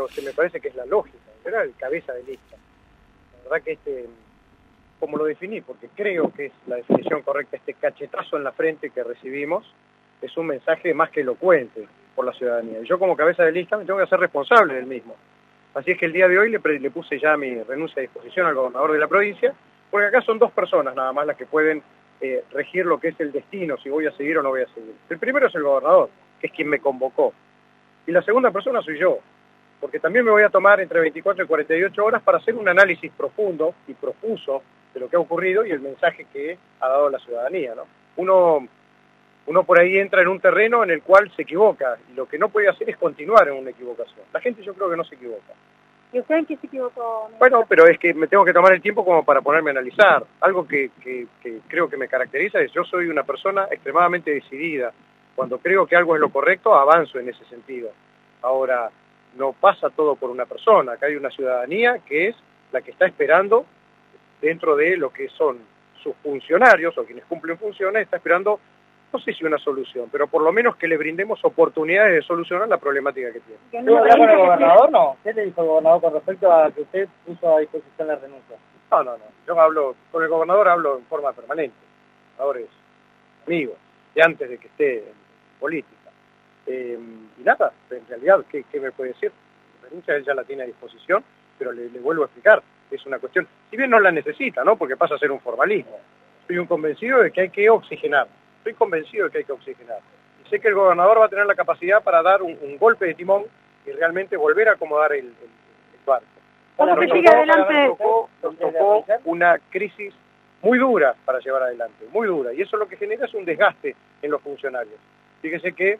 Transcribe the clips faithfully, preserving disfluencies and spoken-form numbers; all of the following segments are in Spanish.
lo que me parece que es la lógica, era el cabeza de lista. La verdad que este, como lo definí, porque creo que es la definición correcta, este cachetazo en la frente que recibimos, es un mensaje más que elocuente por la ciudadanía. Y yo como cabeza de lista me tengo que hacer responsable del mismo. Así es que el día de hoy le, le puse ya mi renuncia a disposición al gobernador de la provincia, porque acá son dos personas nada más las que pueden eh, regir lo que es el destino, si voy a seguir o no voy a seguir. El primero es el gobernador, que es quien me convocó. Y la segunda persona soy yo, porque también me voy a tomar entre veinticuatro y cuarenta y ocho horas para hacer un análisis profundo y profuso de lo que ha ocurrido y el mensaje que ha dado la ciudadanía, ¿no? Uno, uno por ahí entra en un terreno en el cual se equivoca, y lo que no puede hacer es continuar en una equivocación. La gente yo creo que no se equivoca. ¿Y usted en qué se equivocó? Bueno, pero es que me tengo que tomar el tiempo como para ponerme a analizar. Algo que, que, que creo que me caracteriza es yo soy una persona extremadamente decidida. Cuando creo que algo es lo correcto, avanzo en ese sentido. Ahora, no pasa todo por una persona. Acá hay una ciudadanía que es la que está esperando, dentro de lo que son sus funcionarios o quienes cumplen funciones, está esperando, no sé si una solución, pero por lo menos que le brindemos oportunidades de solucionar la problemática que tiene. ¿Pudo hablar con el gobernador? No. ¿Qué le dijo el gobernador con respecto a que usted puso a disposición la renuncia? No, no, no. Yo hablo, con el gobernador hablo en forma permanente. El gobernador es amigo, de antes de que esté en política. Eh, y nada, en realidad, ¿qué, qué me puede decir? La renuncia él ya la tiene a disposición, pero le, le vuelvo a explicar. Es una cuestión, si bien no la necesita, ¿no? Porque pasa a ser un formalismo. Estoy un convencido de que hay que oxigenar. Estoy convencido de que hay que oxigenar. Y sé que el gobernador va a tener la capacidad para dar un, un golpe de timón y realmente volver a acomodar el, el, el barco. ¿Cómo Nos se sigue tocó, adelante? Nos tocó, nos tocó una crisis muy dura para llevar adelante, muy dura. Y eso lo que genera es un desgaste en los funcionarios. Fíjese que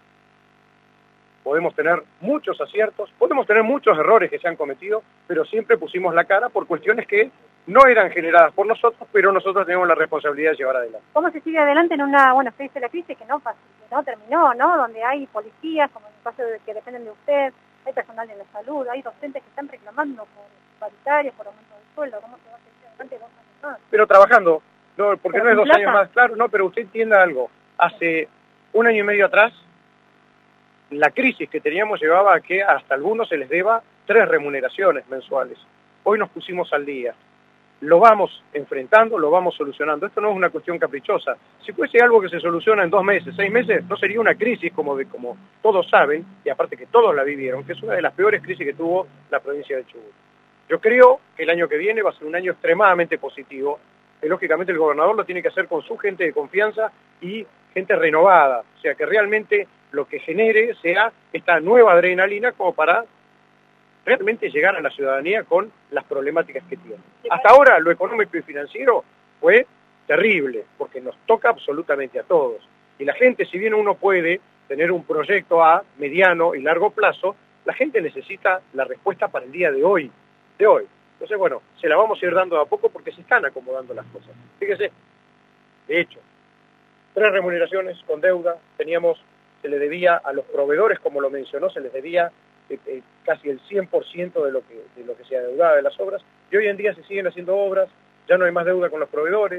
podemos tener muchos aciertos, podemos tener muchos errores que se han cometido, pero siempre pusimos la cara por cuestiones que no eran generadas por nosotros, pero nosotros tenemos la responsabilidad de llevar adelante. ¿Cómo se sigue adelante en una, bueno, usted dice la crisis que no, que no terminó, ¿no? Donde hay policías, como en el caso de que dependen de usted, hay personal de la salud, hay docentes que están reclamando por paritarias, por aumento del sueldo, ¿cómo se va a seguir adelante dos años más? Pero trabajando, no, porque ¿Pero no es dos plata? años más, claro, no, pero usted entienda algo. Hace un año y medio atrás, la crisis que teníamos llevaba a que hasta algunos se les deba tres remuneraciones mensuales. Hoy nos pusimos al día. Lo vamos enfrentando, lo vamos solucionando. Esto no es una cuestión caprichosa. Si fuese algo que se soluciona en dos meses, seis meses, no sería una crisis como, de, como todos saben, y aparte que todos la vivieron, que es una de las peores crisis que tuvo la provincia de Chubut. Yo creo que el año que viene va a ser un año extremadamente positivo, que lógicamente el gobernador lo tiene que hacer con su gente de confianza y gente renovada, o sea, que realmente lo que genere sea esta nueva adrenalina como para realmente llegar a la ciudadanía con las problemáticas que tiene. Hasta ahora lo económico y financiero fue terrible, porque nos toca absolutamente a todos. Y la gente, si bien uno puede tener un proyecto a mediano y largo plazo, la gente necesita la respuesta para el día de hoy, de hoy. Entonces, bueno, se la vamos a ir dando de a poco porque se están acomodando las cosas. Fíjese, de hecho, tres remuneraciones con deuda, teníamos, se le debía a los proveedores, como lo mencionó, se les debía eh, eh, casi el cien por ciento de lo que de lo que se adeudaba de las obras, y hoy en día se siguen haciendo obras, ya no hay más deuda con los proveedores,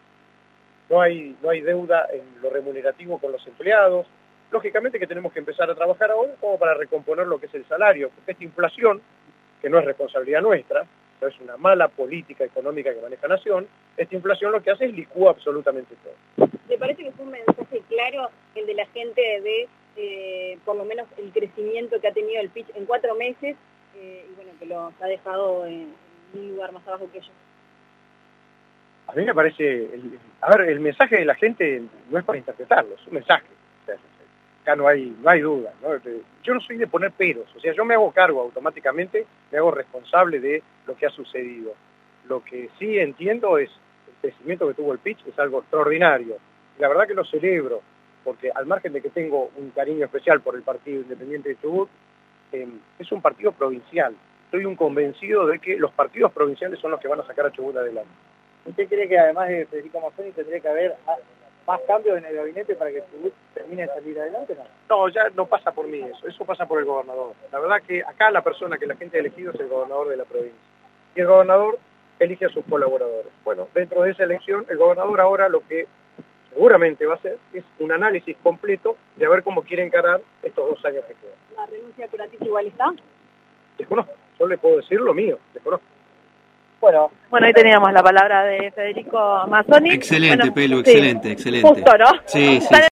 no hay, no hay deuda en lo remunerativo con los empleados. Lógicamente que tenemos que empezar a trabajar ahora como para recomponer lo que es el salario, porque esta inflación, que no es responsabilidad nuestra, no es una mala política económica que maneja la Nación, esta inflación lo que hace es licúa absolutamente todo. ¿Le parece que fue un mensaje claro el de la gente de, eh, por lo menos, el crecimiento que ha tenido el Pitch en cuatro meses, eh, y bueno, que los ha dejado en un lugar más abajo que ellos? A mí me parece, el, a ver, el mensaje de la gente no es para interpretarlo, es un mensaje. O sea, acá no hay, no hay duda, ¿no? Yo no soy de poner peros, o sea, yo me hago cargo automáticamente, me hago responsable de lo que ha sucedido. Lo que sí entiendo es el crecimiento que tuvo el Pitch, es algo extraordinario. La verdad que lo celebro, porque al margen de que tengo un cariño especial por el Partido Independiente de Chubut, eh, es un partido provincial. Estoy un convencido de que los partidos provinciales son los que van a sacar a Chubut adelante. ¿Usted cree que además de Federico Mazzoni tendría que haber más cambios en el gabinete para que Chubut termine de salir adelante? No, no, ya no pasa por mí eso, eso pasa por el gobernador. La verdad que acá la persona que la gente ha elegido es el gobernador de la provincia. Y el gobernador elige a sus colaboradores. Bueno, dentro de esa elección, el gobernador ahora lo que seguramente va a hacer es un análisis completo de a ver cómo quiere encarar estos dos años que quedan. ¿La renuncia curativa igual está? Desconozco, yo le puedo decir lo mío, desconozco. Bueno, Bueno, ahí teníamos la palabra de Federico Mazzoni. Excelente, Bueno, Pelu, sí, excelente, excelente. Justo, ¿no? Sí, sí.